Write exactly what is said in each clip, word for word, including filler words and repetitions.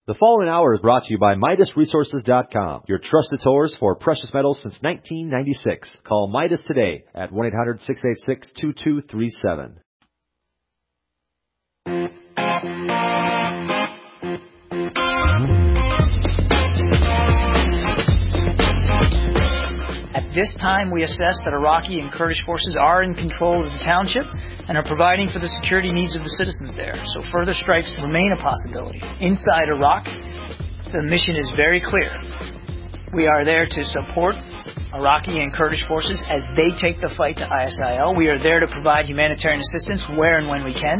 The following hour is brought to you by Midas Resources dot com, your trusted source for precious metals since nineteen ninety-six. Call Midas today at one eight hundred, six eight six, two two three seven. At this time, we assess that Iraqi and Kurdish forces are in control of the township and are providing for the security needs of the citizens there, so further strikes remain a possibility. Inside Iraq, the mission is very clear. We are there to support Iraqi and Kurdish forces as they take the fight to I S I L. We are there to provide humanitarian assistance where and when we can.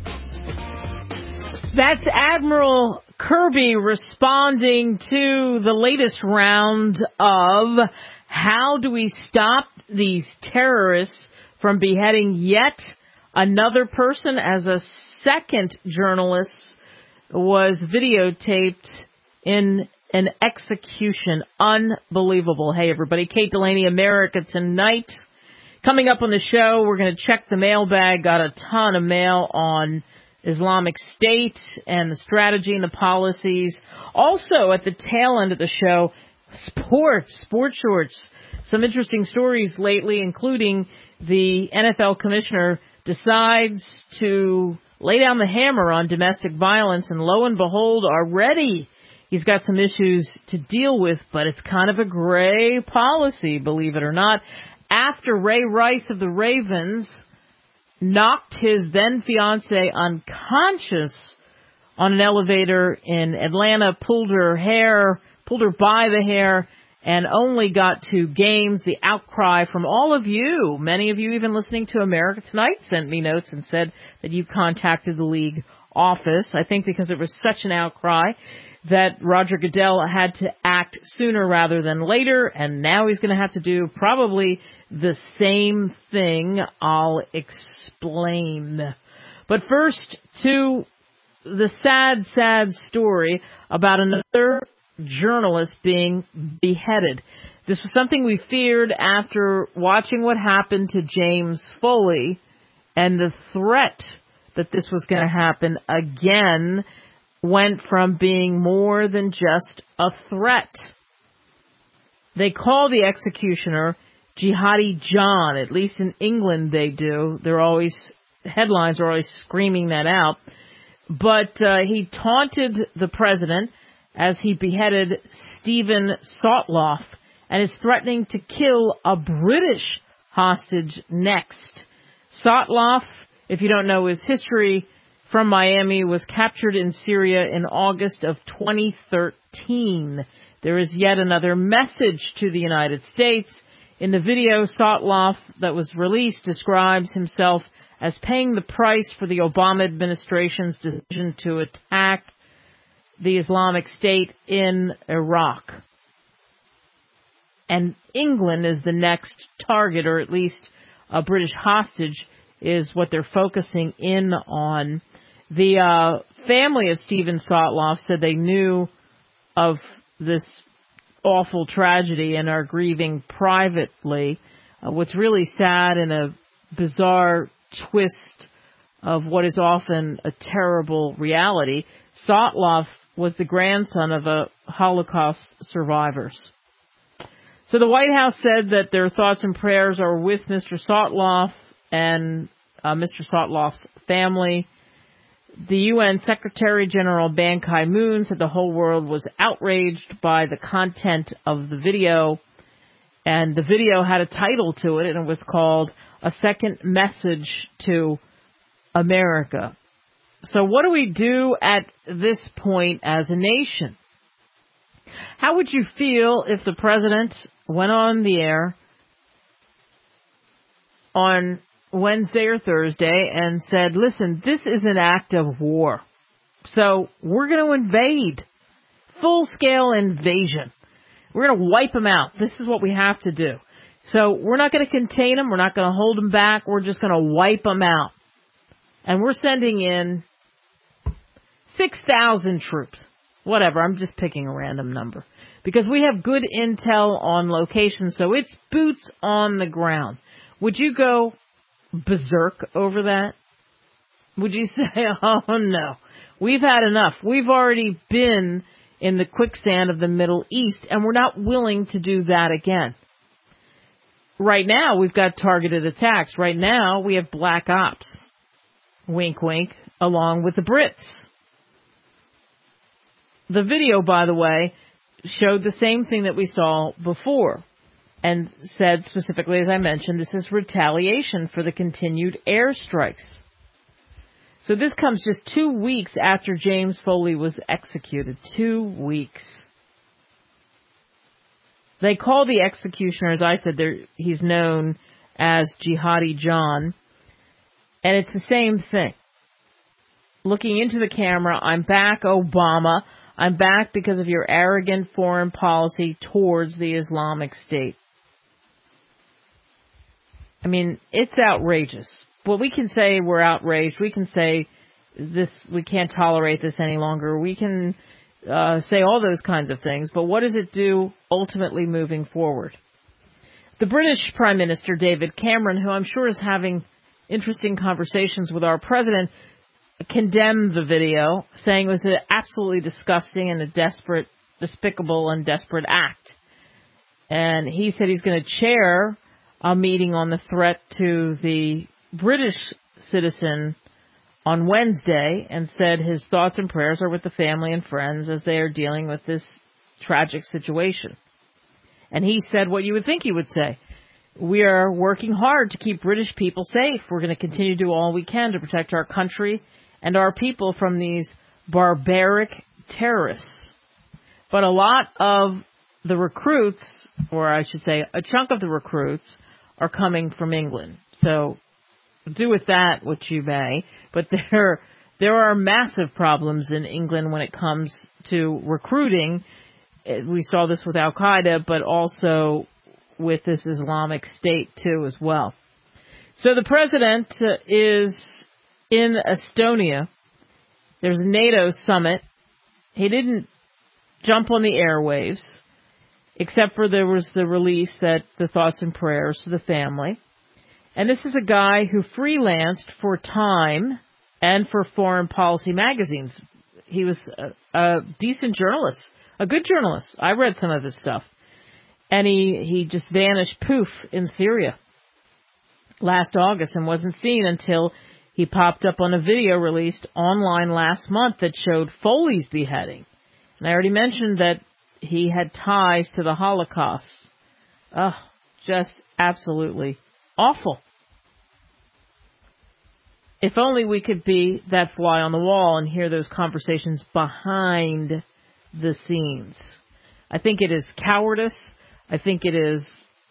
That's Admiral Kirby responding to the latest round of how do we stop these terrorists from beheading yet another person, as a second journalist was videotaped in an execution. Unbelievable. Hey, everybody. Kate Delaney, America Tonight. Coming up on the show, we're going to check the mailbag. Got a ton of mail on Islamic State and the strategy and the policies. Also, at the tail end of the show, sports, sports shorts. Some interesting stories lately, including the N F L commissioner decides to lay down the hammer on domestic violence, and lo and behold, already he's got some issues to deal with, but it's kind of a gray policy, believe it or not. After Ray Rice of the Ravens knocked his then-fiancée unconscious on an elevator in Atlanta, pulled her hair, pulled her by the hair, and only got to games. The outcry from all of you, many of you even listening to America Tonight, sent me notes and said that you contacted the league office. I think because it was such an outcry that Roger Goodell had to act sooner rather than later, and now he's going to have to do probably the same thing. I'll explain. But first, to the sad, sad story about another journalist being beheaded. This was something we feared after watching what happened to James Foley, and the threat that this was going to happen again went from being more than just a threat. They call the executioner Jihadi John. At least in England they do. They're always, headlines are always screaming that out. But uh, he taunted the president as he beheaded Stephen Sotloff and is threatening to kill a British hostage next. Sotloff, if you don't know his history, from Miami, was captured in Syria in August of twenty thirteen. There is yet another message to the United States. In the video, Sotloff that was released describes himself as paying the price for the Obama administration's decision to attack the Islamic State in Iraq. And England is the next target, or at least a British hostage is what they're focusing in on. The uh, family of Stephen Sotloff said they knew of this awful tragedy and are grieving privately. Uh, what's really sad and a bizarre twist of what is often a terrible reality, Sotloff was the grandson of a Holocaust survivors. So the White House said that their thoughts and prayers are with Mister Sotloff and uh, Mister Sotloff's family. The U N Secretary General Ban Ki-moon said the whole world was outraged by the content of the video. And the video had a title to it, and it was called A Second Message to America. So what do we do at this point as a nation? How would you feel if the president went on the air on Wednesday or Thursday and said, listen, this is an act of war. So we're going to invade. Full-scale invasion. We're going to wipe them out. This is what we have to do. So we're not going to contain them. We're not going to hold them back. We're just going to wipe them out. And we're sending in six thousand troops. Whatever, I'm just picking a random number. Because we have good intel on location, so it's boots on the ground. Would you go berserk over that? Would you say, oh no, We've had enough. We've already been in the quicksand of the Middle East, and we're not willing to do that again. Right now, we've got targeted attacks. Right now, we have black ops. Wink, wink, along with the Brits. The video, by the way, showed the same thing that we saw before and said specifically, as I mentioned, this is retaliation for the continued airstrikes. So this comes just two weeks after James Foley was executed. Two weeks. They call the executioner, as I said, he's known as Jihadi John. And it's the same thing. Looking into the camera, I'm back, Obama. I'm back because of your arrogant foreign policy towards the Islamic State. I mean, it's outrageous. Well, we can say we're outraged. We can say this, we can't tolerate this any longer. We can uh, say all those kinds of things. But what does it do ultimately moving forward? The British Prime Minister, David Cameron, who I'm sure is having interesting conversations with our president, condemned the video, saying it was an absolutely disgusting and a desperate, despicable and desperate act. And he said he's going to chair a meeting on the threat to the British citizen on Wednesday, and said his thoughts and prayers are with the family and friends as they are dealing with this tragic situation. And he said what you would think he would say. We are working hard to keep British people safe. We're going to continue to do all we can to protect our country and our people from these barbaric terrorists. But a lot of the recruits, or I should say a chunk of the recruits, are coming from England. So do with that what you may, but there there are massive problems in England when it comes to recruiting. We saw this with Al-Qaeda, but also with this Islamic State too as well. So the president is in Estonia. There's a NATO summit. He didn't jump on the airwaves, except for there was the release that the thoughts and prayers to the family. And this is a guy who freelanced for Time and for Foreign Policy magazines. He was a, a decent journalist, a good journalist. I read some of his stuff. And he, he just vanished poof in Syria last August and wasn't seen until he popped up on a video released online last month that showed Foley's beheading. And I already mentioned that he had ties to the Holocaust. Oh, just absolutely awful. If only we could be that fly on the wall and hear those conversations behind the scenes. I think it is cowardice. I think it is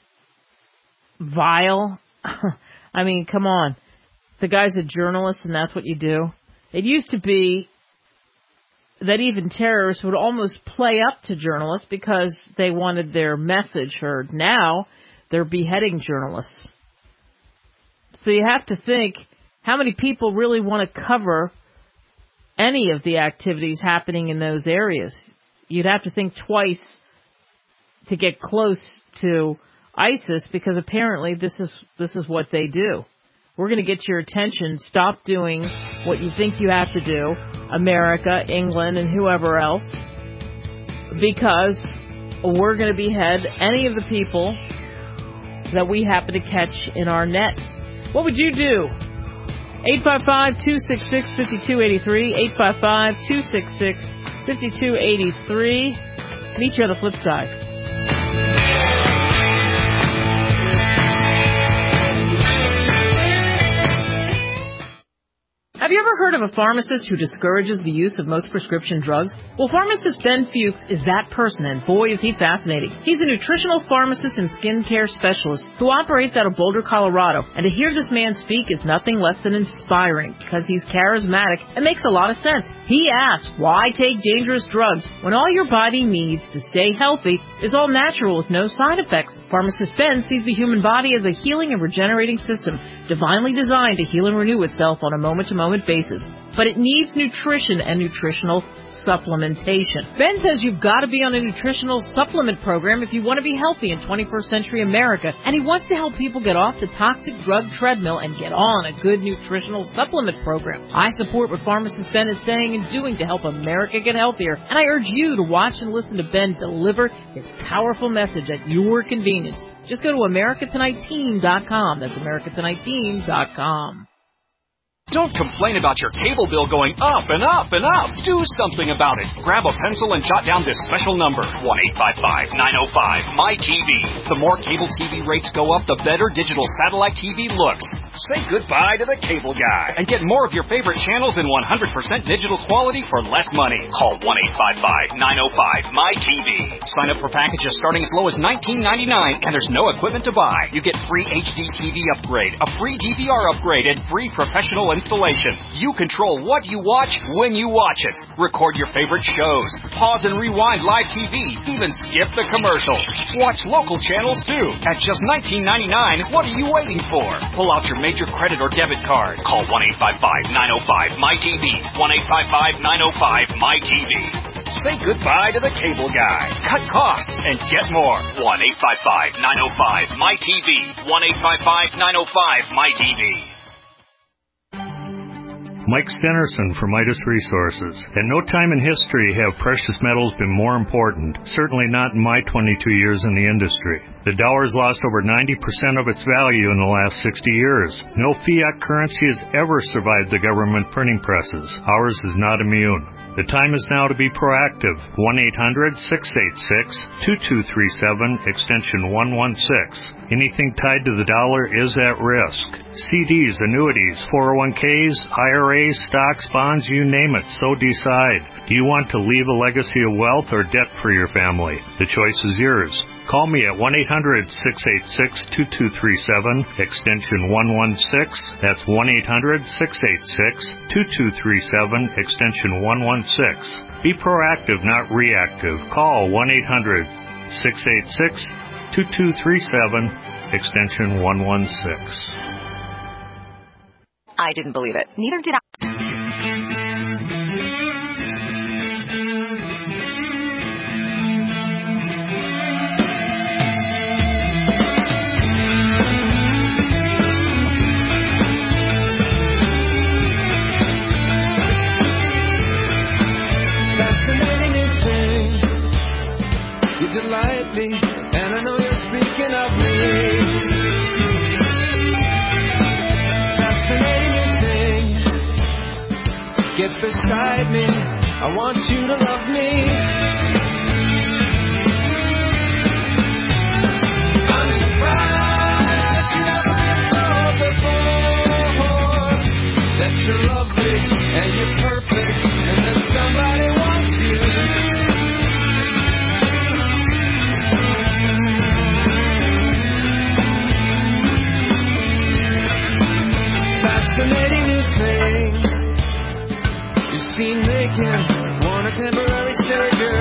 vile. I mean, come on. The guy's a journalist and that's what you do. It used to be that even terrorists would almost play up to journalists because they wanted their message heard. Now they're beheading journalists. So you have to think, how many people really want to cover any of the activities happening in those areas? You'd have to think twice to get close to ISIS, because apparently this is this is what they do. We're going to get your attention. Stop doing what you think you have to do, America, England, and whoever else, because we're going to behead any of the people that we happen to catch in our net. What would you do? eight five five, two six six, five two eight three, eight five five, two six six, five two eight three. Meet you on the flip side. Have you ever heard of a pharmacist who discourages the use of most prescription drugs? Well, pharmacist Ben Fuchs is that person, and boy is he fascinating. He's a nutritional pharmacist and skincare specialist who operates out of Boulder, Colorado, and to hear this man speak is nothing less than inspiring because he's charismatic and makes a lot of sense. He asks, why take dangerous drugs when all your body needs to stay healthy is all natural with no side effects? Pharmacist Ben sees the human body as a healing and regenerating system, divinely designed to heal and renew itself on a moment-to-moment supplement basis, but it needs nutrition and nutritional supplementation. Ben says you've got to be on a nutritional supplement program if you want to be healthy in twenty-first century America, and he wants to help people get off the toxic drug treadmill and get on a good nutritional supplement program. I support what pharmacist Ben is saying and doing to help America get healthier, and I urge you to watch and listen to Ben deliver his powerful message at your convenience. Just go to America Tonight Team dot com. That's America Tonight Team dot com. Don't complain about your cable bill going up and up and up. Do something about it. Grab a pencil and jot down this special number, one eight five five, nine oh five, M Y T V. The more cable T V rates go up, the better digital satellite T V looks. Say goodbye to the cable guy and get more of your favorite channels in one hundred percent digital quality for less money. Call one eight five five, nine oh five, M Y T V. Sign up for packages starting as low as nineteen ninety-nine, and there's no equipment to buy. You get free H D T V upgrade, a free D V R upgrade, and free professional installation. You control what you watch when you watch it. Record your favorite shows. Pause and rewind live T V. Even skip the commercials. Watch local channels too. At just nineteen ninety-nine, what are you waiting for? Pull out your major credit or debit card. Call one eight five five, nine oh five, M Y T V. one eight five five, nine oh five, M Y T V. Say goodbye to the cable guy. Cut costs and get more. one eight five five, nine oh five, M Y T V. one eight five five, nine oh five, M Y T V. Mike Stenerson for Midas Resources. At no time in history have precious metals been more important, certainly not in my twenty-two years in the industry. The dollar's lost over ninety percent of its value in the last sixty years. No fiat currency has ever survived the government printing presses. Ours is not immune. The time is now to be proactive. one eight hundred, six eight six, two two three seven, extension one one six. Anything tied to the dollar is at risk. C Ds, annuities, four oh one Ks, I R As, stocks, bonds, you name it, so decide. Do you want to leave a legacy of wealth or debt for your family? The choice is yours. Call me at one eight hundred, six eight six, two two three seven, extension one one six. That's one eight hundred, six eight six, two two three seven, extension one one six. Be proactive, not reactive. Call one eight hundred, six eight six, two two three seven, extension one one six. I didn't believe it. Neither did I. Delight me, and I know you're speaking of me. Fascinating thing, get beside me. I want you to love me. I'm surprised you never been told before that you're lovely and you're perfect, and that somebody wants you. Fascinating new thing is seen making one a temporary savior.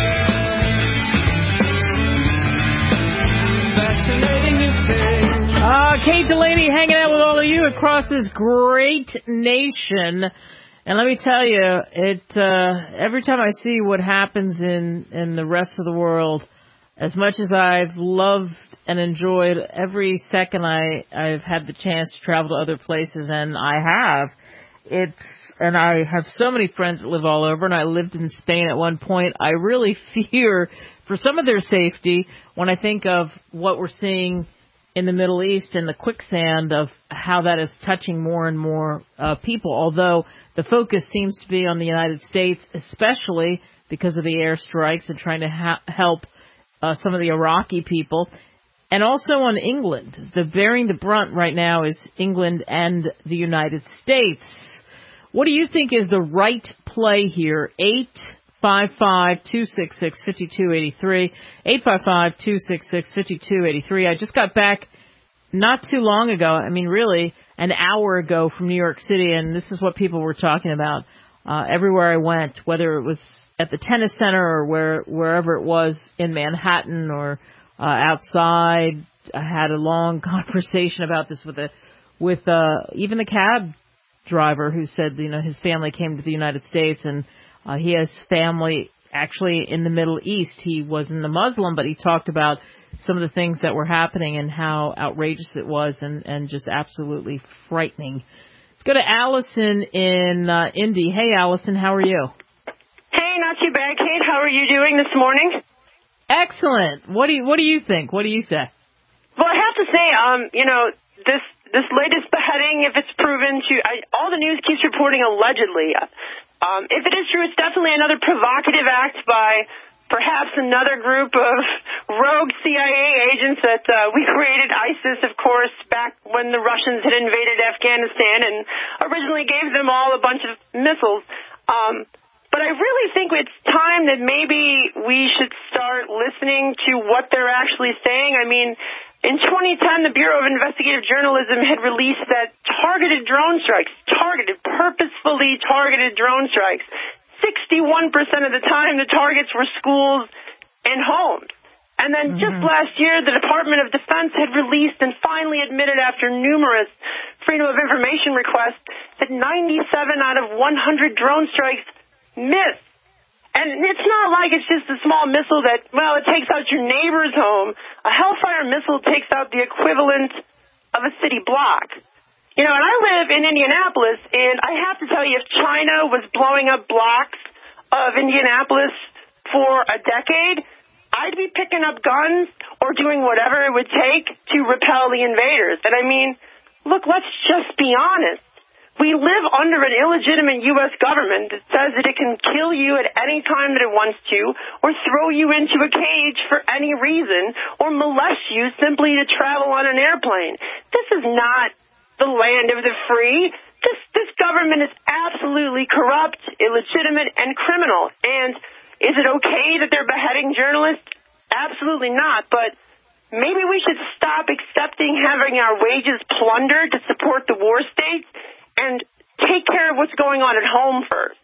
Fascinating new thing. Uh, Kate Delaney hanging out with all of you across this great nation. And let me tell you, it uh, every time I see what happens in, in the rest of the world, as much as I've loved and enjoyed every second I, I've had the chance to travel to other places, and I have, it's, and I have so many friends that live all over, and I lived in Spain at one point. I really fear for some of their safety when I think of what we're seeing in the Middle East and the quicksand of how that is touching more and more uh, people, although the focus seems to be on the United States, especially because of the airstrikes and trying to ha- help uh, some of the Iraqi people. And also on England. The bearing the brunt right now is England and the United States. What do you think is the right play here? eight five five, two six six, five two eight three. eight five five, two six six, five two eight three. I just got back not too long ago. I mean, really, an hour ago from New York City, and this is what people were talking about uh, everywhere I went, whether it was at the tennis center or where wherever it was in Manhattan or Uh, outside. I had a long conversation about this with the, with uh, even the cab driver who said, you know, his family came to the United States and uh, he has family actually in the Middle East. He wasn't a Muslim, but he talked about some of the things that were happening and how outrageous it was and, and just absolutely frightening. Let's go to Allison in uh, Indy. Hey, Allison, how are you? Hey, not too bad, Kate. How are you doing this morning? Excellent. What do you What do you think? What do you say? Well, I have to say, um, you know, this this latest beheading, if it's proven to, I, all the news keeps reporting allegedly. Um, if it is true, it's definitely another provocative act by perhaps another group of rogue C I A agents that uh, we created ISIS, of course, back when the Russians had invaded Afghanistan and originally gave them all a bunch of missiles. Um, but I really think it's time that maybe we should start listening to what they're actually saying. I mean, in twenty ten, the Bureau of Investigative Journalism had released that targeted drone strikes, targeted, purposefully targeted drone strikes, sixty-one percent of the time the targets were schools and homes. And then mm-hmm. just last year, the Department of Defense had released and finally admitted after numerous Freedom of Information requests that ninety-seven out of one hundred drone strikes missed. And it's not like it's just a small missile that, well, it takes out your neighbor's home. A Hellfire missile takes out the equivalent of a city block. You know, and I live in Indianapolis, and I have to tell you, if China was blowing up blocks of Indianapolis for a decade, I'd be picking up guns or doing whatever it would take to repel the invaders. And I mean, look, let's just be honest. We live under an illegitimate U S government that says that it can kill you at any time that it wants to, or throw you into a cage for any reason, or molest you simply to travel on an airplane. This is not the land of the free. This, this government is absolutely corrupt, illegitimate, and criminal. And is it okay that they're beheading journalists? Absolutely not. But maybe we should stop accepting having our wages plundered to support the war states and take care of what's going on at home first.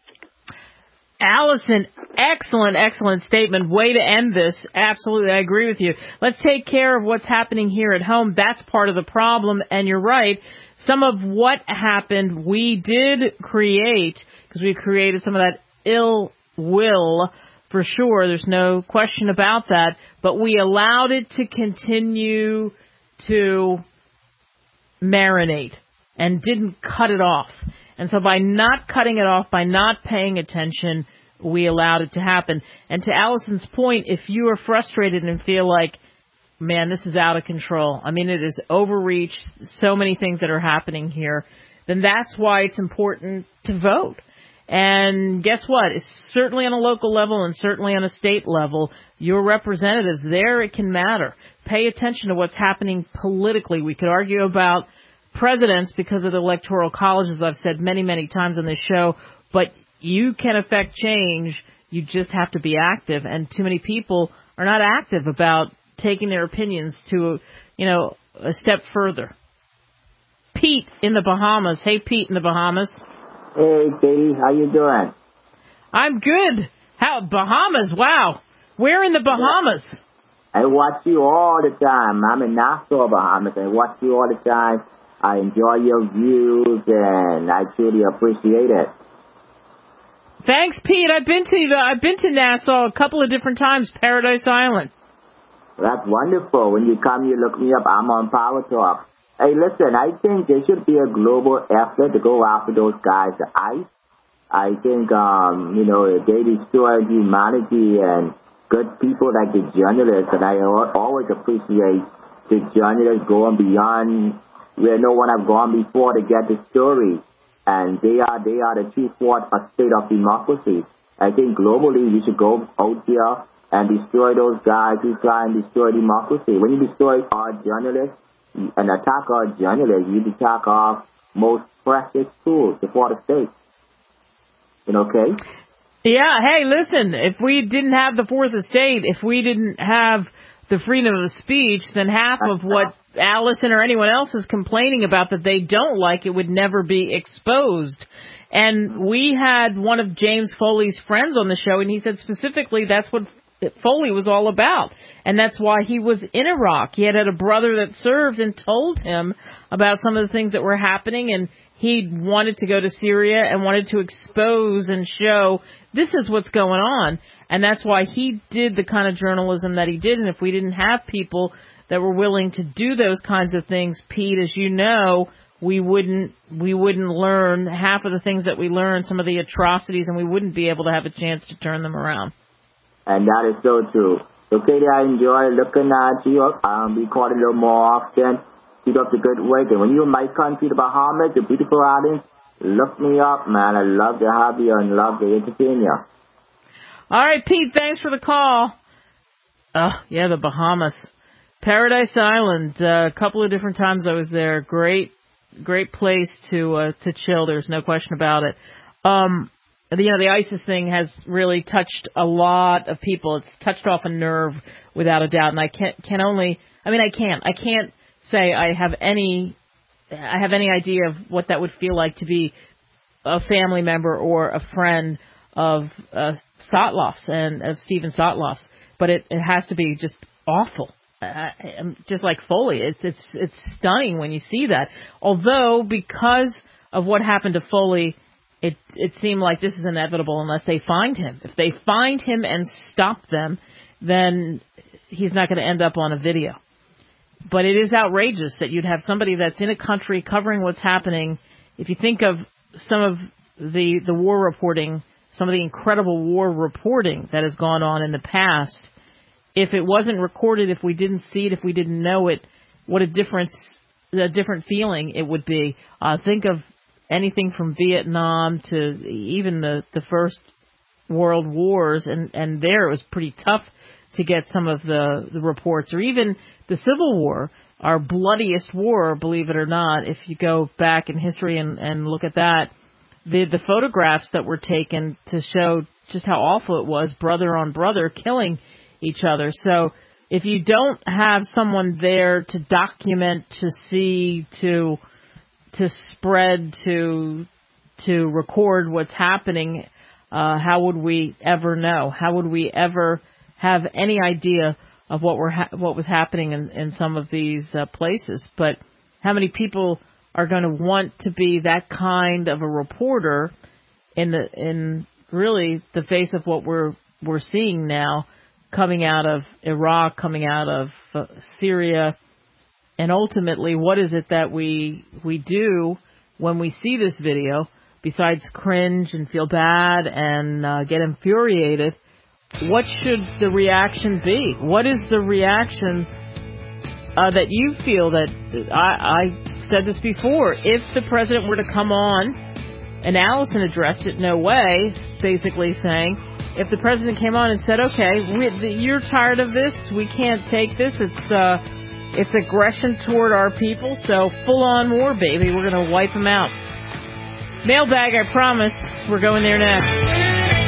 Allison, excellent, excellent statement. Way to end this. Absolutely, I agree with you. Let's take care of what's happening here at home. That's part of the problem, and you're right. Some of what happened we did create, because we created some of that ill will, for sure. There's no question about that. But we allowed it to continue to marinate and didn't cut it off. And so by not cutting it off, by not paying attention, we allowed it to happen. And to Allison's point, if you are frustrated and feel like, man, this is out of control, I mean, it is overreach, so many things that are happening here, then that's why it's important to vote. And guess what? It's certainly on a local level and certainly on a state level. Your representatives, there it can matter. Pay attention to what's happening politically. We could argue about presidents because of the electoral college, as I've said many, many times on this show, but you can affect change. You just have to be active, and too many people are not active about taking their opinions to, you know, a step further. Pete in the Bahamas. Hey, Pete in the Bahamas. Hey, Katie, how you doing? I'm good. How, Bahamas? Wow. Where in the Bahamas? I watch you all the time. I'm in Nassau, Bahamas. I watch you all the time. I enjoy your views, and I truly appreciate it. Thanks, Pete. I've been to the, I've been to Nassau a couple of different times. Paradise Island. That's wonderful. When you come, you look me up. I'm on Power Talk. Hey, listen. I think there should be a global effort to go after those guys, the ICE. I think, um, you know, they destroy humanity and good people like the journalists, and I always appreciate the journalists going beyond where no one have gone before to get the story. And they are they are the chief word of state of democracy. I think globally we should go out here and destroy those guys who try and destroy democracy. When you destroy our journalists and attack our journalists, you attack our most precious tools before the state. You know, okay? Yeah, hey, listen, if we didn't have the Fourth Estate, if we didn't have the freedom of speech, then half of what Allison or anyone else is complaining about that they don't like, it would never be exposed. And we had one of James Foley's friends on the show, and he said specifically that's what Foley was all about. And that's why he was in Iraq. He had had a brother that served and told him about some of the things that were happening, and he wanted to go to Syria and wanted to expose and show this is what's going on. And that's why he did the kind of journalism that he did. And if we didn't have people that were willing to do those kinds of things, Pete, as you know, we wouldn't we wouldn't learn half of the things that we learned, some of the atrocities, and we wouldn't be able to have a chance to turn them around. And that is so true. So, Katie, I enjoy looking at you. Um, we call it a little more often. Keep up the good work. And when you're in my country, the Bahamas, the beautiful islands, look me up, man. I love to have you and love to entertain you. All right, Pete, thanks for the call. Oh, yeah, the Bahamas. Paradise Island, uh, a couple of different times I was there. Great, great place to uh, to chill. There's no question about it. Um, you know, the ISIS thing has really touched a lot of people. It's touched off a nerve without a doubt. And I can can only, I mean, I can't, I can't say I have any, I have any idea of what that would feel like to be a family member or a friend of uh, Sotloff's and of Stephen Sotloff's. But it, it has to be just awful. Uh, just like Foley, it's it's it's stunning when you see that. Although because of what happened to Foley, it it seemed like this is inevitable unless they find him. If they find him and stop them, then he's not going to end up on a video. But it is outrageous that you'd have somebody that's in a country covering what's happening. If you think of some of the the war reporting, some of the incredible war reporting that has gone on in the past. If it wasn't recorded, if we didn't see it, if we didn't know it, what a difference, a different feeling it would be. Uh, think of anything from Vietnam to even the, the first world wars, and, and there it was pretty tough to get some of the, the reports, or even the Civil War, our bloodiest war, believe it or not. If you go back in history and, and look at that, the, the photographs that were taken to show just how awful it was, brother on brother, killing each other. So if you don't have someone there to document, to see, to to spread, to to record what's happening, uh, how would we ever know? How would we ever have any idea of what were ha- what was happening in, in some of these uh, places? But how many people are going to want to be that kind of a reporter in the in really the face of what we're we're seeing now? Coming out of Iraq, coming out of uh, Syria, and ultimately, what is it that we we do when we see this video, besides cringe and feel bad and uh, get infuriated? What should the reaction be? What is the reaction uh, that you feel that, I, I said this before, if the president were to come on, and Allison addressed it, no way, basically saying, if the president came on and said, okay, we, you're tired of this, we can't take this, it's uh, it's aggression toward our people, so full-on war, baby, we're going to wipe them out. Mailbag, I promise, we're going there next.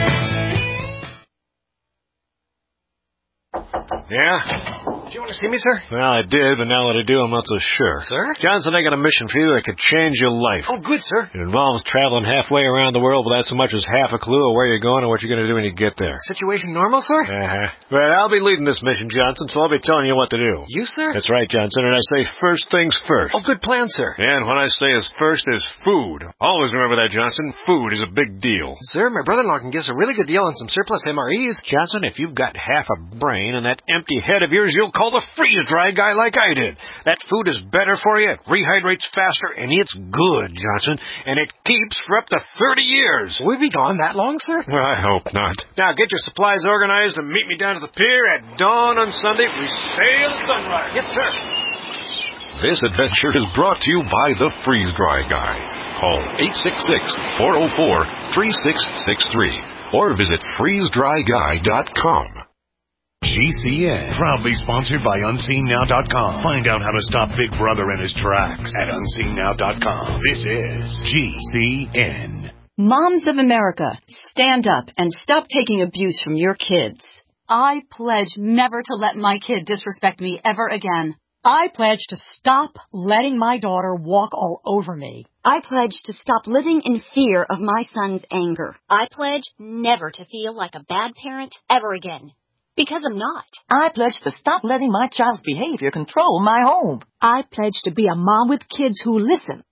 Yeah? Did you want to see me, sir? Well, I did, but now that I do, I'm not so sure. Sir? Johnson, I got a mission for you that could change your life. Oh, good, sir. It involves traveling halfway around the world without so much as half a clue of where you're going and what you're going to do when you get there. Situation normal, sir? Uh-huh. But I'll be leading this mission, Johnson, so I'll be telling you what to do. You, sir? That's right, Johnson, and I say first things first. Oh, good plan, sir. And what I say is first is food. Always remember that, Johnson. Food is a big deal. Sir, my brother-in-law can give us a really good deal on some surplus M R Es. Johnson, if you've got half a brain and that empty head of yours, you'll call the freeze-dry guy like I did. That food is better for you, it rehydrates faster, and it's good, Johnson, and it keeps for up to thirty years. Will we be gone that long, sir? Well, I hope not. Now, get your supplies organized and meet me down at the pier at dawn on Sunday. We sail at sunrise. Yes, sir. This adventure is brought to you by the Freeze-Dry Guy. Call eight six six, four oh four, three six six three or visit freeze dry guy dot com. G C N, proudly sponsored by unseen now dot com. Find out how to stop Big Brother in his tracks at unseen now dot com. This is G C N. Moms of America, stand up and stop taking abuse from your kids. I pledge never to let my kid disrespect me ever again. I pledge to stop letting my daughter walk all over me. I pledge to stop living in fear of my son's anger. I pledge never to feel like a bad parent ever again. Because I'm not. I pledge to stop letting my child's behavior control my home. I pledge to be a mom with kids who listen.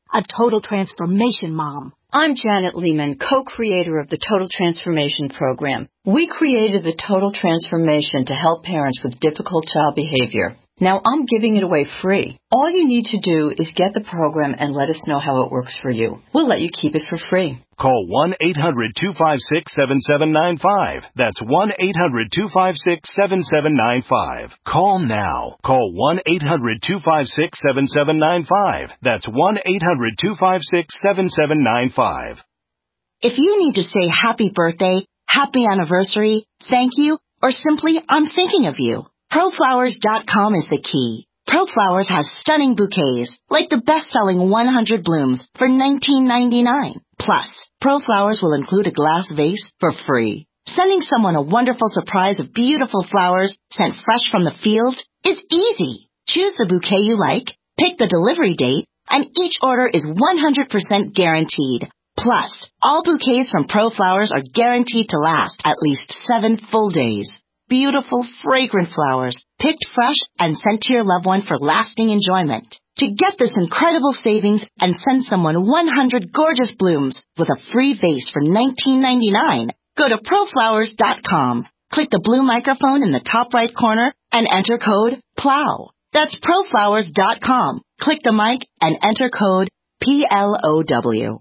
a total transformation mom. I'm Janet Lehman, co-creator of the Total Transformation Program. We created the Total Transformation to help parents with difficult child behavior. Now I'm giving it away free. All you need to do is get the program and let us know how it works for you. We'll let you keep it for free. Call one eight hundred two five six seven seven nine five. That's one eight hundred two five six seven seven nine five. Call now. Call one eight hundred two five six seven seven nine five. That's one eight hundred two five six seven seven nine five. If you need to say happy birthday, happy anniversary, thank you, or simply I'm thinking of you, pro flowers dot com is the key. ProFlowers has stunning bouquets, like the best-selling one hundred blooms for nineteen ninety-nine. Plus, ProFlowers will include a glass vase for free. Sending someone a wonderful surprise of beautiful flowers sent fresh from the field is easy. Choose the bouquet you like, pick the delivery date, and each order is one hundred percent guaranteed. Plus, all bouquets from ProFlowers are guaranteed to last at least seven full days. Beautiful, fragrant flowers, picked fresh and sent to your loved one for lasting enjoyment. To get this incredible savings and send someone one hundred gorgeous blooms with a free vase for nineteen ninety-nine, go to pro flowers dot com. Click the blue microphone in the top right corner and enter code PLOW. That's pro flowers dot com. Click the mic and enter code P L O W.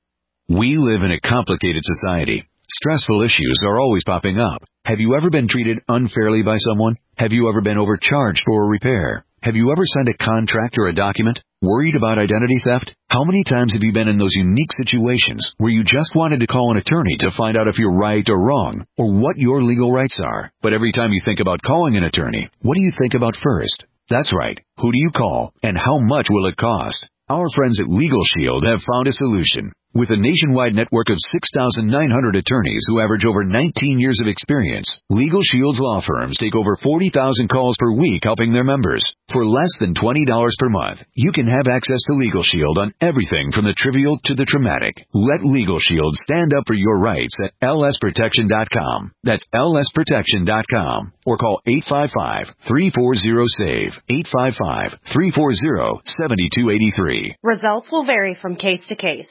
We live in a complicated society. Stressful issues are always popping up. Have you ever been treated unfairly by someone? Have you ever been overcharged for a repair? Have you ever signed a contract or a document? Worried about identity theft? How many times have you been in those unique situations where you just wanted to call an attorney to find out if you're right or wrong, or what your legal rights are? But every time you think about calling an attorney, what do you think about first? That's right. Who do you call, and how much will it cost? Our friends at Legal Shield have found a solution. With a nationwide network of six thousand nine hundred attorneys who average over nineteen years of experience, Legal Shield's law firms take over forty thousand calls per week helping their members. For less than twenty dollars per month, you can have access to Legal Shield on everything from the trivial to the traumatic. Let Legal Shield stand up for your rights at L S protection dot com. That's L S protection dot com. Or call eight five five, three four zero, SAVE, eight five five, three four zero, seven two eight three. Results will vary from case to case.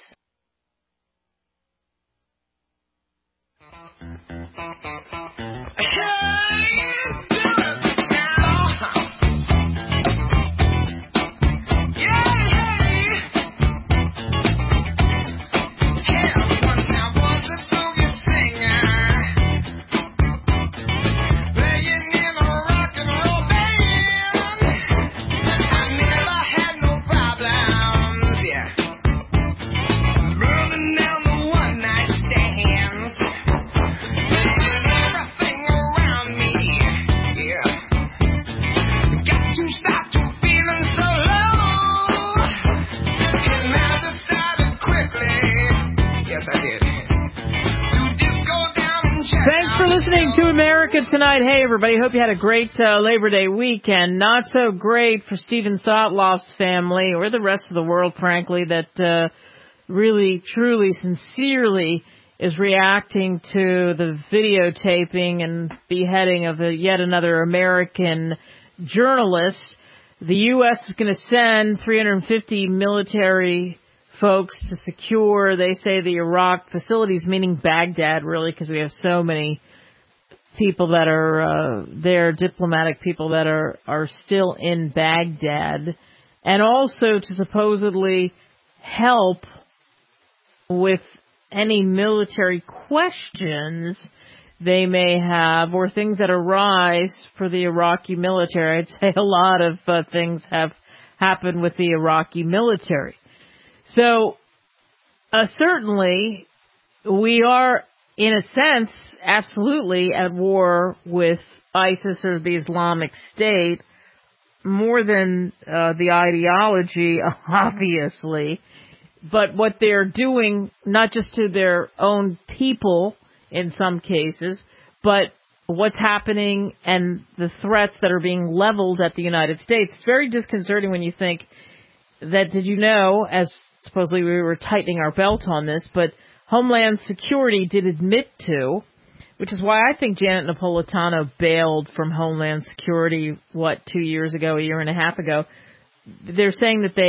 Thanks for listening to America Tonight. Hey, everybody. Hope you had a great uh, Labor Day weekend. Not so great for Stephen Sotloff's family or the rest of the world, frankly, that uh, really, truly, sincerely is reacting to the videotaping and beheading of a, yet another American journalist. The U S is going to send three hundred fifty military folks to secure, they say, the Iraq facilities, meaning Baghdad, really, because we have so many people that are uh, there, diplomatic people that are, are still in Baghdad, and also to supposedly help with any military questions they may have or things that arise for the Iraqi military. I'd say a lot of uh, things have happened with the Iraqi military. So, uh, certainly, we are, in a sense, absolutely at war with ISIS or the Islamic State, more than uh, the ideology, obviously, but what they're doing, not just to their own people, in some cases, but what's happening and the threats that are being leveled at the United States. It's very disconcerting when you think that, did you know, as supposedly we were tightening our belt on this, but Homeland Security did admit to, which is why I think Janet Napolitano bailed from Homeland Security, what, two years ago, a year and a half ago. They're saying that they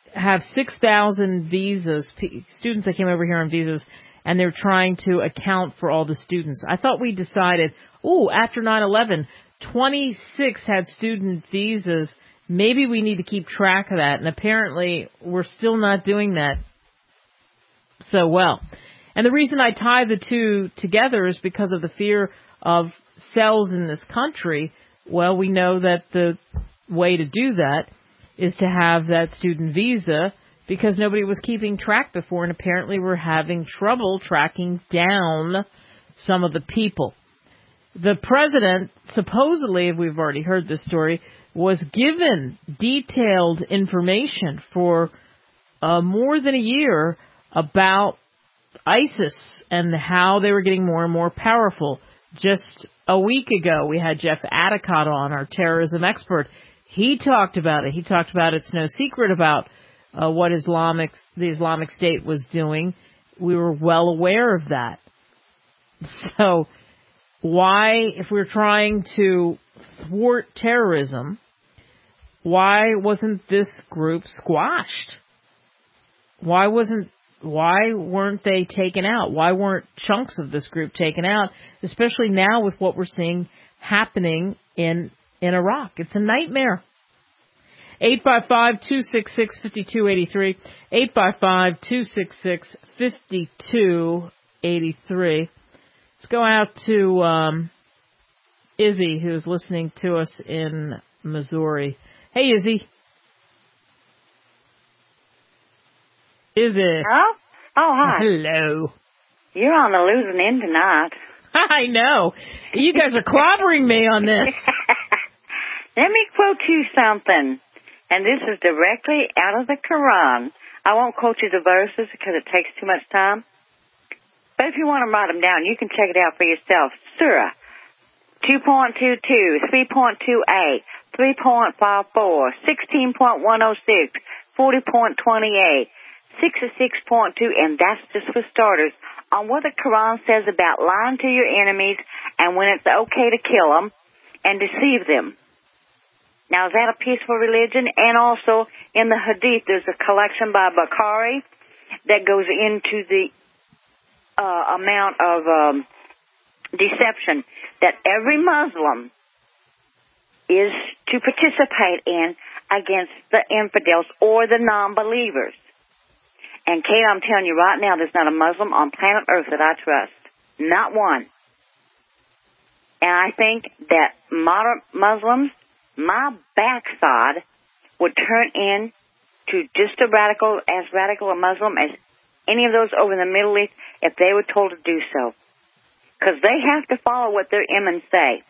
have six thousand visas, students that came over here on visas, and they're trying to account for all the students. I thought we decided, ooh, after nine eleven, twenty-six had student visas. Maybe we need to keep track of that, and apparently we're still not doing that so well. And the reason I tie the two together is because of the fear of cells in this country. Well, we know that the way to do that is to have that student visa because nobody was keeping track before, and apparently we're having trouble tracking down some of the people. The president, supposedly, we've already heard this story, was given detailed information for uh, more than a year about ISIS and how they were getting more and more powerful. Just a week ago, we had Jeff Adicott on, our terrorism expert. He talked about it. He talked about it's no secret about uh, what Islamic the Islamic State was doing. We were well aware of that. So why, if we're trying to thwart terrorism, why wasn't this group squashed? Why wasn't Why weren't they taken out? Why weren't chunks of this group taken out, especially now with what we're seeing happening in in Iraq? It's a nightmare. eight five five, two six six, five two eight three. eight five five, two six six, five two eight three. Let's go out to um, Izzy, who's listening to us in Missouri. Hey, Izzy. Izzy. Oh? Oh, hi. Hello. You're on the losing end tonight. I know. You guys are clobbering me on this. Let me quote you something. And this is directly out of the Quran. I won't quote you the verses because it takes too much time. But if you want to write them down, you can check it out for yourself. Surah two point two two, three point two eight, three point five four, sixteen point one oh six, forty point two eight, sixty-six point two, and that's just for starters, on what the Quran says about lying to your enemies and when it's okay to kill them and deceive them. Now, is that a peaceful religion? And also, in the Hadith, there's a collection by Bukhari that goes into the uh, amount of um, deception that every Muslim is to participate in against the infidels or the non-believers. And, Kate, I'm telling you right now, there's not a Muslim on planet Earth that I trust. Not one. And I think that modern Muslims, my backside would turn in to just a radical, as radical a Muslim as any of those over in the Middle East if they were told to do so. Because they have to follow what their imams say.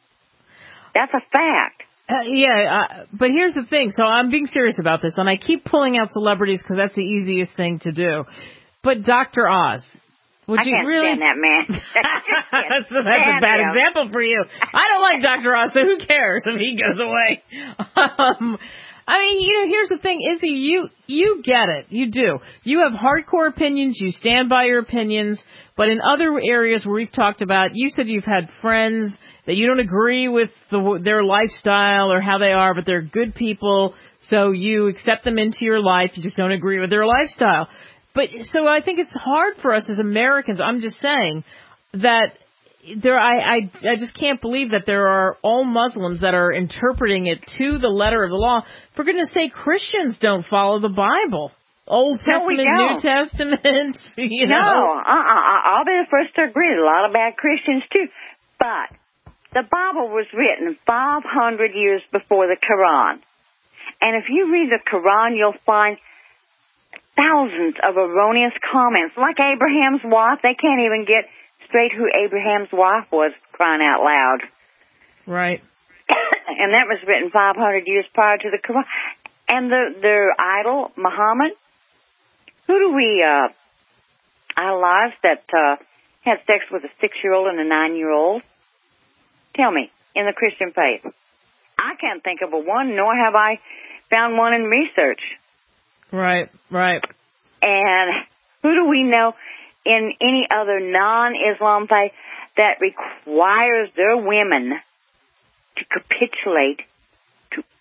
That's a fact. Uh, yeah, uh, but here's the thing. So I'm being serious about this, and I keep pulling out celebrities because that's the easiest thing to do. But Doctor Oz, would I you can't really? stand that man. that's that's a bad him. example for you. I don't like Doctor Oz, so who cares if he goes away? Um, I mean, you know, here's the thing, Izzy, you you get it, you do. You have hardcore opinions, you stand by your opinions, but in other areas where we've talked about, you said you've had friends that you don't agree with the, their lifestyle or how they are, but they're good people, so you accept them into your life, you just don't agree with their lifestyle. But so I think it's hard for us as Americans, I'm just saying, that there I, I I just can't believe that there are all Muslims that are interpreting it to the letter of the law. For goodness sake, Christians don't follow the Bible. Old No, we Testament, don't. New Testament, you no, know. uh-uh. I'll be the first to agree. There's a lot of bad Christians, too. But the Bible was written five hundred years before the Quran. And if you read the Quran, you'll find thousands of erroneous comments. Like Abraham's wife, they can't even get straight who Abraham's wife was, crying out loud. Right. And that was written five hundred years prior to the Quran. And the, their idol, Muhammad, who do we uh, idolize that uh, had sex with a six-year-old and a nine-year-old? Tell me, in the Christian faith. I can't think of a one, nor have I found one in research. Right, right. And who do we know in any other non-Islam faith that requires their women to capitulate to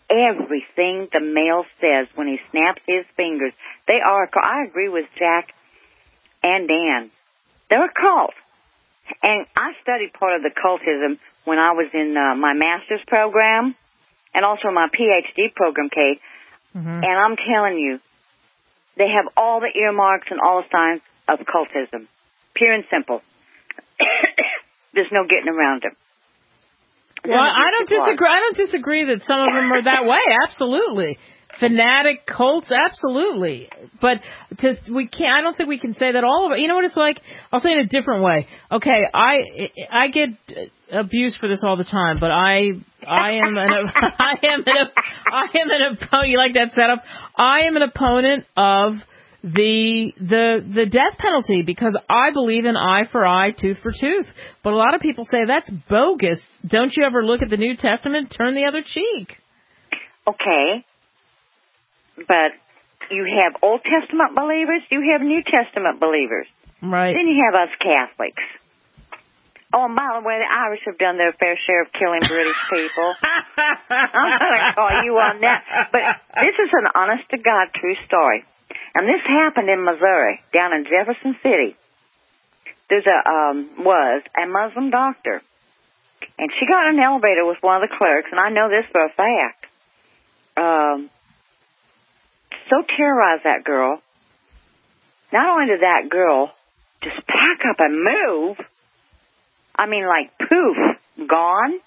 everything the male says when he snaps his fingers. They are a cult. I agree with Jack and Dan. They're a cult. And I studied part of the cultism when I was in uh, my master's program and also my P H D program, Kate. Mm-hmm. And I'm telling you, they have all the earmarks and all the signs of cultism. Pure and simple. There's no getting around them. Well, I don't disagree. I don't disagree that some of them are that way. Absolutely, fanatic cults. Absolutely, but to, we can't. I don't think we can say that all of it. You know what it's like? I'll say it a different way. Okay, I I get abused for this all the time, but I I am an I am an I am an opponent. You like that setup? I am an opponent of the the the death penalty because I believe in eye for eye, tooth for tooth. But a lot of people say that's bogus. Don't you ever look at the New Testament? Turn the other cheek. Okay. But you have Old Testament believers, you have New Testament believers. Right. Then you have us Catholics. Oh, and by the way, the Irish have done their fair share of killing British people. I'm not going to call you on that. But this is an honest-to-God true story. And this happened in Missouri, down in Jefferson City. There's a, um, was a Muslim doctor. And she got in an elevator with one of the clerks, and I know this for a fact. Um, so terrorized that girl. Not only did that girl just pack up and move, I mean, like, poof, gone.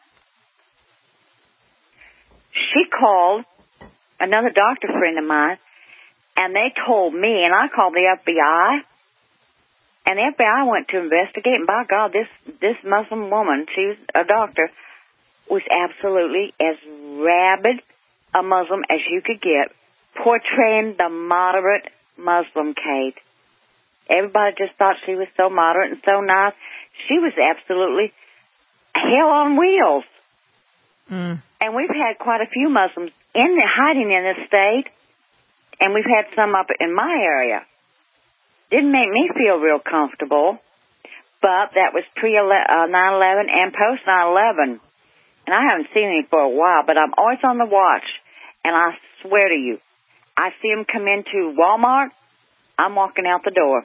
She called another doctor friend of mine, and they told me, and I called the F B I, and the F B I went to investigate, and by God, this, this Muslim woman, she's a doctor, was absolutely as rabid a Muslim as you could get, portraying the moderate Muslim, Kate. Everybody just thought she was so moderate and so nice. She was absolutely hell on wheels. Mm. And we've had quite a few Muslims in the, hiding in this state, and we've had some up in my area. Didn't make me feel real comfortable, but that was pre nine eleven and post nine eleven. And I haven't seen any for a while, but I'm always on the watch. And I swear to you, I see them come into Walmart, I'm walking out the door.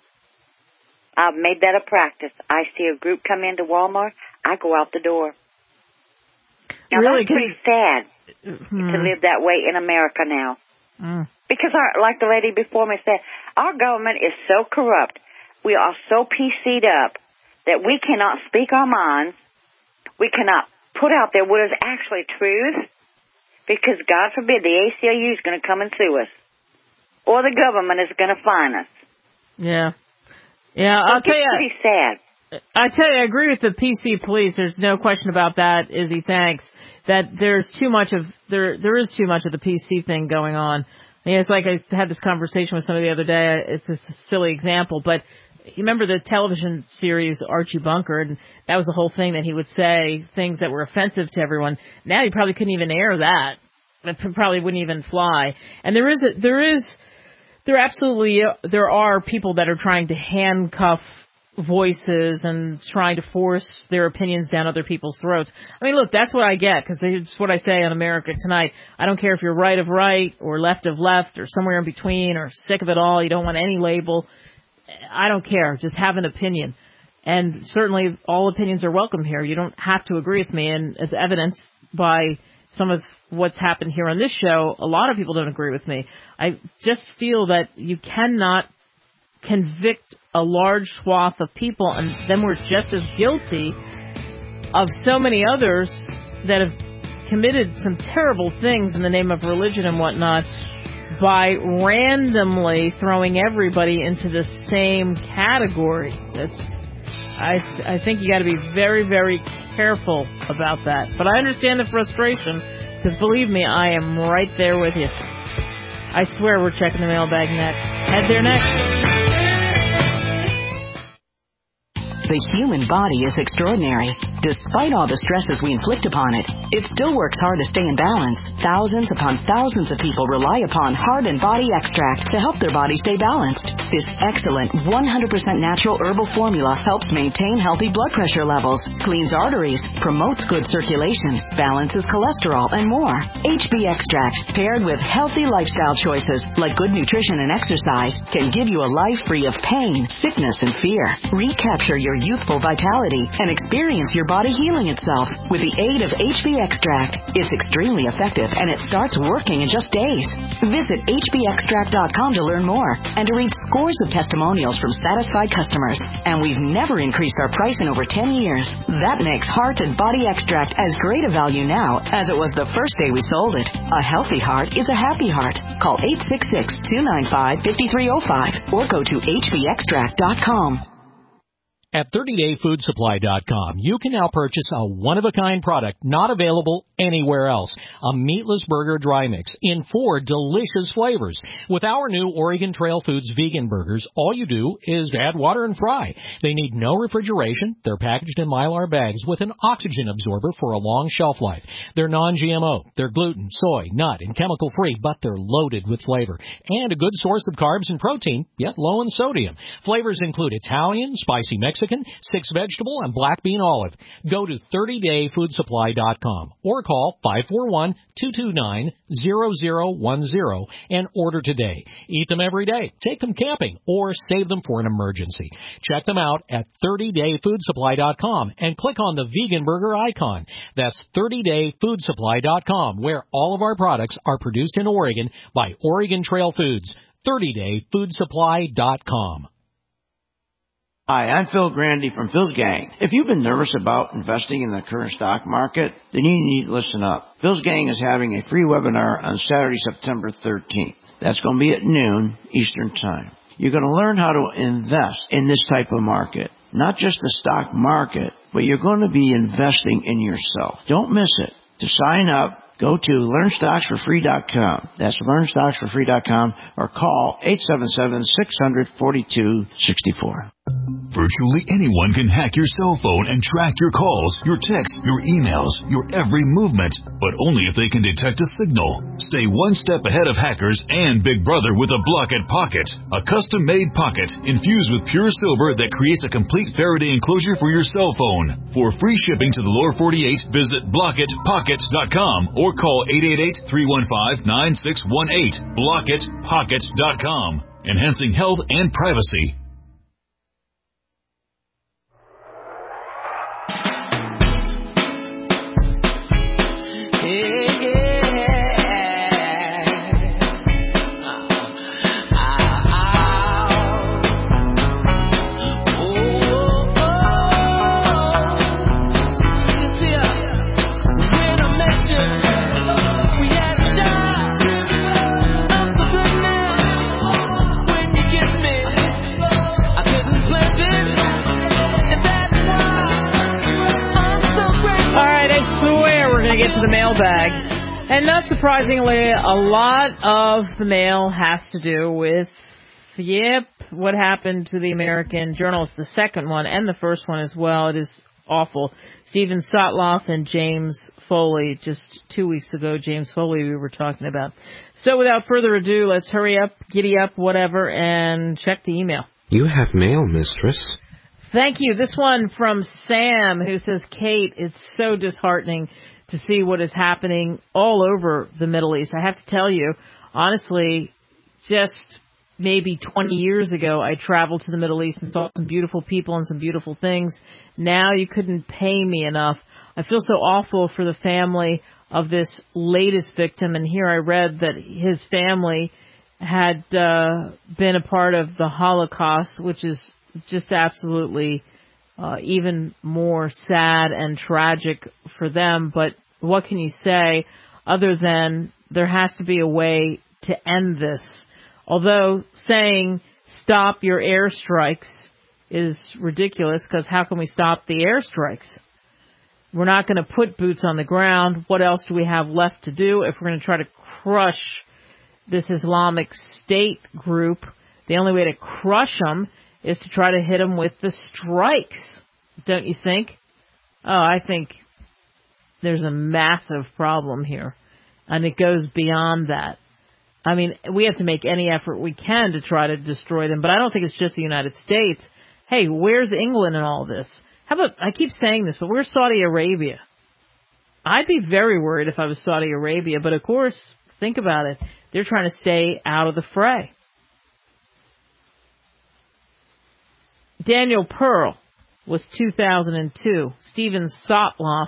I've made that a practice. I see a group come into Walmart, I go out the door. Now, really? That's pretty sad hmm. to live that way in America now. Mm. Because, our, like the lady before me said, our government is so corrupt, we are so P C'd up that we cannot speak our minds, we cannot put out there what is actually truth, because God forbid the A C L U is going to come and sue us, or the government is going to fine us. Yeah. Yeah, I'll tell you. It's pretty sad. I tell you, I agree with the P C police. There's no question about that, Izzy. Thanks. That there's too much of there. There is too much of the P C thing going on. I mean, it's like I had this conversation with somebody the other day. It's a silly example, but you remember the television series Archie Bunker, and that was the whole thing that he would say things that were offensive to everyone. Now he probably couldn't even air that. That probably wouldn't even fly. And there is a, there is there absolutely there are people that are trying to handcuff voices and trying to force their opinions down other people's throats. I mean, look, that's what I get, because it's what I say on America Tonight. I don't care if you're right of right or left of left or somewhere in between or sick of it all. You don't want any label. I don't care. Just have an opinion. And certainly all opinions are welcome here. You don't have to agree with me. And as evidenced by some of what's happened here on this show, a lot of people don't agree with me. I just feel that you cannot convict a large swath of people, and then we're just as guilty of so many others that have committed some terrible things in the name of religion and whatnot by randomly throwing everybody into the same category. That's, I, I think you got to be very, very careful about that. But I understand the frustration, because believe me, I am right there with you. I swear we're checking the mailbag next. Head there next. the human body is extraordinary. Despite all the stresses we inflict upon it, it still works hard to stay in balance. Thousands upon thousands of people rely upon Heart and Body Extract to help their body stay balanced. This excellent one hundred percent natural herbal formula helps maintain healthy blood pressure levels, cleans arteries, promotes good circulation, balances cholesterol, and more. H B Extract, paired with healthy lifestyle choices like good nutrition and exercise, can give you a life free of pain, sickness, and fear. Recapture your youthful vitality and experience your body healing itself with the aid of H B Extract. It's extremely effective and it starts working in just days. Visit H B extract dot com to learn more and to read scores of testimonials from satisfied customers. And we've never increased our price in over ten years. That makes Heart and Body Extract as great a value now as it was the first day we sold it. A healthy heart is a happy heart. Call eight six six, two nine five, five three zero five or go to H B extract dot com. At thirty day food supply dot com, you can now purchase a one-of-a-kind product not available anywhere else. A meatless burger dry mix in four delicious flavors. With our new Oregon Trail Foods vegan burgers, all you do is add water and fry. They need no refrigeration. They're packaged in Mylar bags with an oxygen absorber for a long shelf life. They're non G M O. They're gluten, soy, nut, and chemical-free, but they're loaded with flavor. And a good source of carbs and protein, yet low in sodium. Flavors include Italian, spicy Mexican, Mexican, six vegetable, and black bean olive. Go to thirty day food supply dot com or call five four one, two two nine, zero zero one zero and order today. Eat them every day, take them camping, or save them for an emergency. Check them out at thirty day food supply dot com and click on the vegan burger icon. That's thirty day food supply dot com, where all of our products are produced in Oregon by Oregon Trail Foods. thirty day food supply dot com. Hi, I'm Phil Grandy from Phil's Gang. If you've been nervous about investing in the current stock market, then you need to listen up. Phil's Gang is having a free webinar on Saturday, September thirteenth. That's going to be at noon Eastern Time. You're going to learn how to invest in this type of market. Not just the stock market, but you're going to be investing in yourself. Don't miss it. To sign up, go to learn stocks for free dot com. That's learn stocks for free dot com or call eight seven seven, six hundred, forty-two sixty-four. Virtually anyone can hack your cell phone and track your calls, your texts, your emails, your every movement, but only if they can detect a signal. Stay one step ahead of hackers and Big Brother with a Blockit Pocket, a custom-made pocket infused with pure silver that creates a complete Faraday enclosure for your cell phone. For free shipping to the lower forty-eight, visit blockit pocket dot com or call eight eight eight, three one five, nine six one eight. blockit pocket dot com, enhancing health and privacy. Get to the mailbag. And not surprisingly, a lot of the mail has to do with, yep, what happened to the American journalist, the second one and the first one as well. It is awful. Stephen Sotloff and James Foley, just two weeks ago, James Foley we were talking about. So without further ado, let's hurry up, giddy up, whatever, and check the email. You have mail, mistress. Thank you. This one from Sam, who says, Kate, it's so disheartening to see what is happening all over the Middle East. I have to tell you, honestly, just maybe twenty years ago, I traveled to the Middle East and saw some beautiful people and some beautiful things. Now you couldn't pay me enough. I feel so awful for the family of this latest victim, and here I read that his family had uh, been a part of the Holocaust, which is just absolutely Uh, even more sad and tragic for them. But what can you say other than there has to be a way to end this? Although saying stop your airstrikes is ridiculous, because how can we stop the airstrikes? We're not going to put boots on the ground. What else do we have left to do if we're going to try to crush this Islamic State group? The only way to crush them is to try to hit them with the strikes. don't you think? Oh, I think there's a massive problem here, and it goes beyond that. I mean, we have to make any effort we can to try to destroy them, but I don't think it's just the United States. Hey, where's England in all this? How about, I keep saying this, but where's Saudi Arabia? I'd be very worried if I was Saudi Arabia, but of course, think about it. They're trying to stay out of the fray. Daniel Pearl was two thousand two. Steven Sotloff,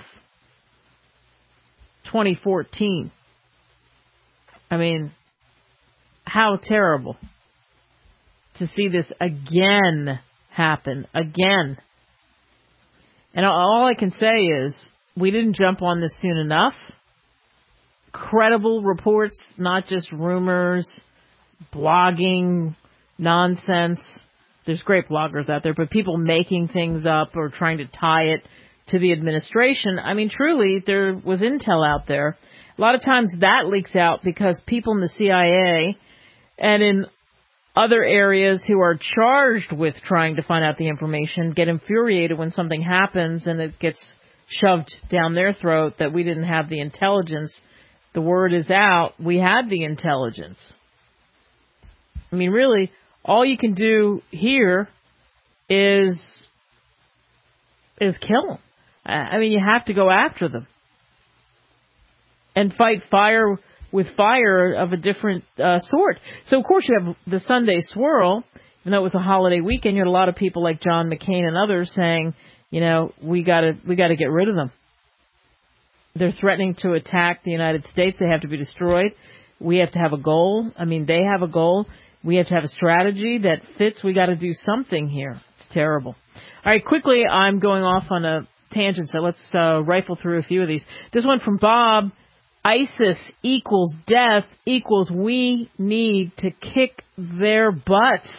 twenty fourteen. I mean, how terrible to see this again happen, again. And all I can say is, we didn't jump on this soon enough. Credible reports, not just rumors, blogging, nonsense. There's great bloggers out there, but people making things up or trying to tie it to the administration. I mean, truly, there was intel out there. A lot of times that leaks out because people in the C I A and in other areas who are charged with trying to find out the information get infuriated when something happens and it gets shoved down their throat that we didn't have the intelligence. The word is out. We had the intelligence. I mean, really, all you can do here is is kill them. I mean, you have to go after them and fight fire with fire of a different uh, sort. So, of course, you have the Sunday swirl. Even though it was a holiday weekend, you had a lot of people like John McCain and others saying, you know, we got to we got to get rid of them. They're threatening to attack the United States. They have to be destroyed. We have to have a goal. I mean, they have a goal. We have to have a strategy that fits. We got to do something here. It's terrible. All right, quickly, I'm going off on a tangent, so let's uh, rifle through a few of these. This one from Bob. ISIS equals death equals we need to kick their butts.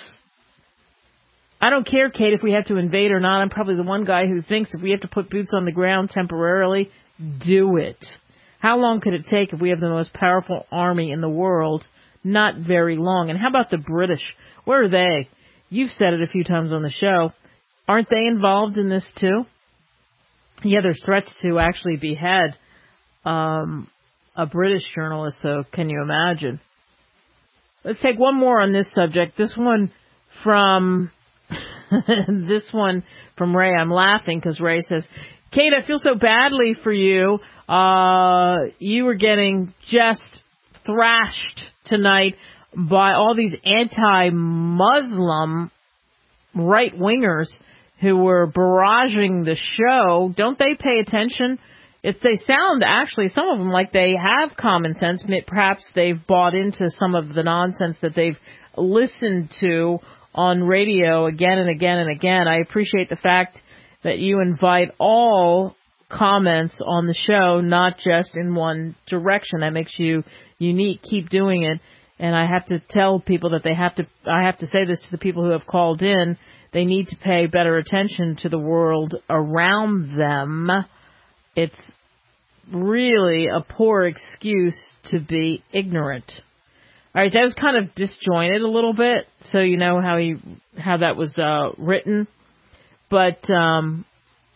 I don't care, Kate, if we have to invade or not. I'm probably the one guy who thinks if we have to put boots on the ground temporarily, do it. How long could it take if we have the most powerful army in the world? Not very long. And how about the British? Where are they? You've said it a few times on the show. Aren't they involved in this too? Yeah, there's threats to actually behead um, a British journalist, so can you imagine? Let's take one more on this subject. This one from this one from Ray. I'm laughing because Ray says, Kate, I feel so badly for you. Uh, you were getting just thrashed tonight by all these anti-Muslim right-wingers who were barraging the show. Don't they pay attention? If they sound, actually, some of them like they have common sense. Perhaps they've bought into some of the nonsense that they've listened to on radio again and again and again. I appreciate the fact that you invite all comments on the show, not just in one direction. That makes you unique. Keep doing it. And I have to tell people that they have to, I have to say this to the people who have called in, they need to pay better attention to the world around them. It's really a poor excuse to be ignorant. All right, that was kind of disjointed a little bit, so you know how he, how that was uh, written. But um,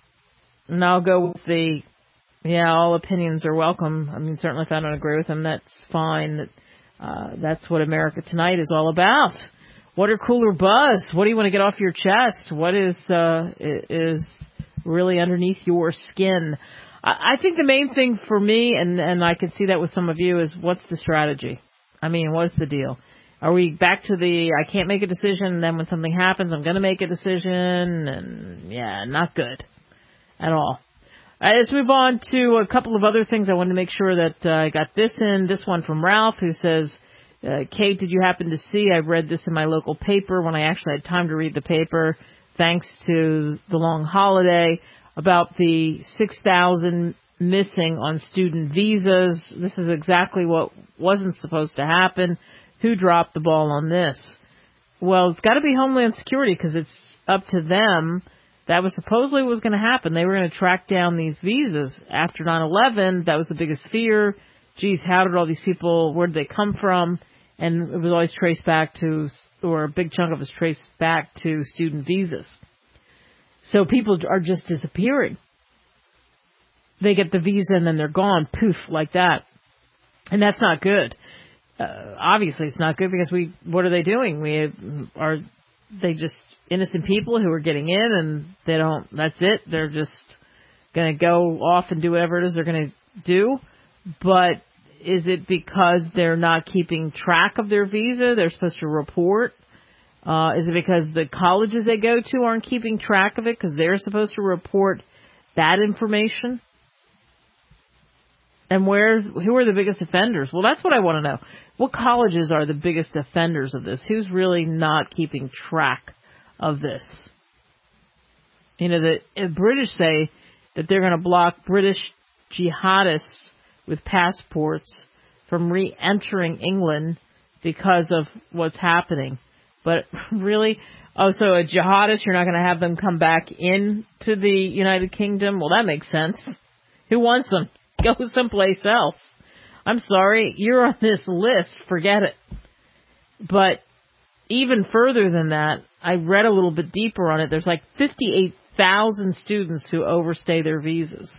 and I'll go with the, yeah, all opinions are welcome. I mean, certainly if I don't agree with them, that's fine. That uh, that's what America Tonight is all about. Water cooler buzz. What do you want to get off your chest? What is uh, is really underneath your skin? I, I think the main thing for me, and, and I can see that with some of you, is what's the strategy? I mean, what's the deal? Are we back to the, I can't make a decision, and then when something happens, I'm going to make a decision, and yeah, not good at all. Uh, let's move on to a couple of other things. I wanted to make sure that uh, I got this in. This one from Ralph, who says, uh, Kate, did you happen to see, I read this in my local paper when I actually had time to read the paper, thanks to the long holiday, about the six thousand missing on student visas. This is exactly what wasn't supposed to happen. Who dropped the ball on this? Well, it's got to be Homeland Security because it's up to them. That was supposedly what was going to happen. They were going to track down these visas. After nine eleven, that was the biggest fear. Geez, how did all these people, where did they come from? And it was always traced back to, or a big chunk of it was traced back to student visas. So people are just disappearing. They get the visa and then they're gone, poof, like that. And that's not good. Uh, obviously, it's not good because we, what are they doing? We are, they just innocent people who are getting in and they don't, that's it. They're just going to go off and do whatever it is they're going to do. But is it because they're not keeping track of their visa? They're supposed to report. Uh, is it because the colleges they go to aren't keeping track of it because they're supposed to report that information? And where, who are the biggest offenders? Well, that's what I want to know. What colleges are the biggest offenders of this? Who's really not keeping track of this? You know, the, the British say that they're going to block British jihadists with passports from re-entering England because of what's happening. But really, oh, so a jihadist, you're not going to have them come back into the United Kingdom? Well, that makes sense. Who wants them? Go someplace else. I'm sorry, you're on this list, forget it. But even further than that, I read a little bit deeper on it. There's like fifty-eight thousand students who overstay their visas.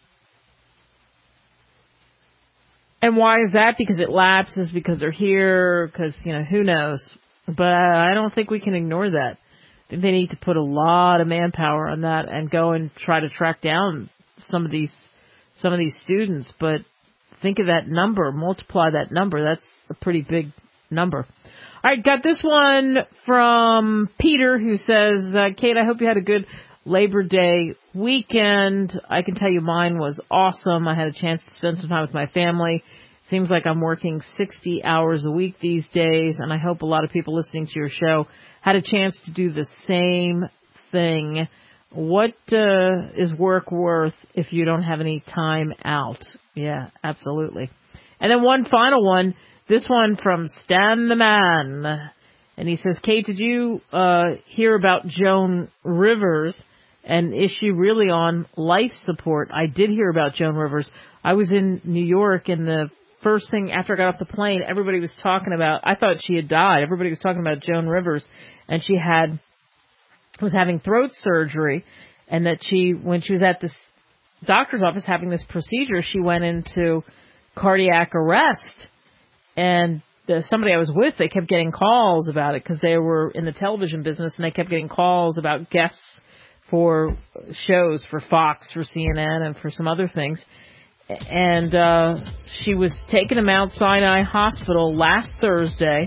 And why is that? Because it lapses, because they're here, because, you know, who knows. But I don't think we can ignore that. I think they need to put a lot of manpower on that and go and try to track down some of these some of these students. But think of that number, multiply that number. That's a pretty big number. All right, got this one from Peter who says, uh, Kate, I hope you had a good Labor Day weekend. I can tell you mine was awesome. I had a chance to spend some time with my family. Seems like I'm working sixty hours a week these days, and I hope a lot of people listening to your show had a chance to do the same thing. What uh, is work worth if you don't have any time out? Yeah, absolutely. And then one final one, this one from Stan the Man. And he says, Kate, did you uh, hear about Joan Rivers? And is she really on life support? I did hear about Joan Rivers. I was in New York, and the first thing after I got off the plane, everybody was talking about, I thought she had died. Everybody was talking about Joan Rivers, and she had was having throat surgery, and that she, when she was at this doctor's office having this procedure, she went into cardiac arrest. And the, somebody I was with, they kept getting calls about it because they were in the television business, and they kept getting calls about guests for shows, for Fox, for C N N, and for some other things. And uh she was taken to Mount Sinai Hospital last Thursday,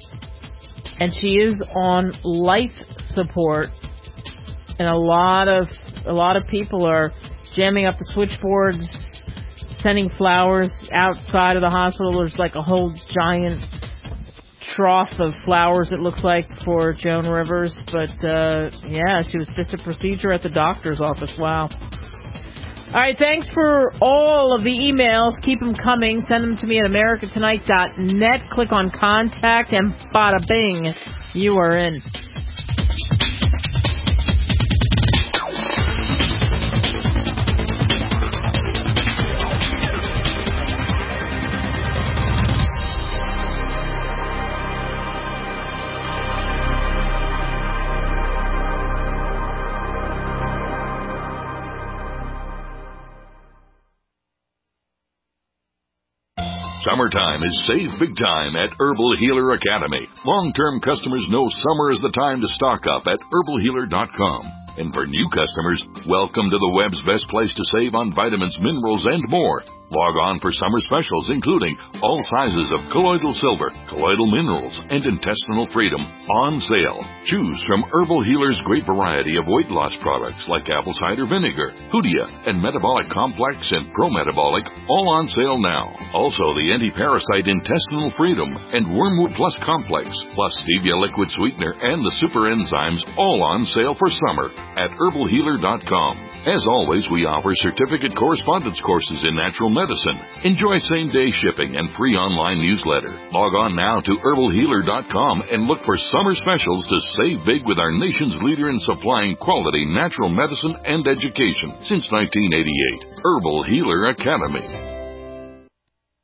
and she is on life support. And a lot of a lot of people are jamming up the switchboards, sending flowers outside of the hospital. There's like a whole giant trough of flowers, it looks like, for Joan Rivers. But uh yeah, she was just a procedure at the doctor's office. Wow. All right, thanks for all of the emails. Keep them coming. Send them to me at america tonight dot net. Click on contact, and bada bing, you are in. Summertime is save big time at Herbal Healer Academy. Long-term customers know summer is the time to stock up at herbal healer dot com. And for new customers, welcome to the web's best place to save on vitamins, minerals, and more. Log on for summer specials, including all sizes of colloidal silver, colloidal minerals, and intestinal freedom on sale. Choose from Herbal Healer's great variety of weight loss products like apple cider vinegar, Hoodia, and Metabolic Complex and Pro-Metabolic, all on sale now. Also, the anti-parasite intestinal freedom and Wormwood Plus Complex, plus stevia liquid sweetener and the super enzymes, all on sale for summer at herbal healer dot com. As always, we offer certificate correspondence courses in natural medicine. Enjoy same-day shipping and free online newsletter. Log on now to herbal healer dot com and look for summer specials to save big with our nation's leader in supplying quality natural medicine and education since nineteen eighty-eight. Herbal Healer Academy.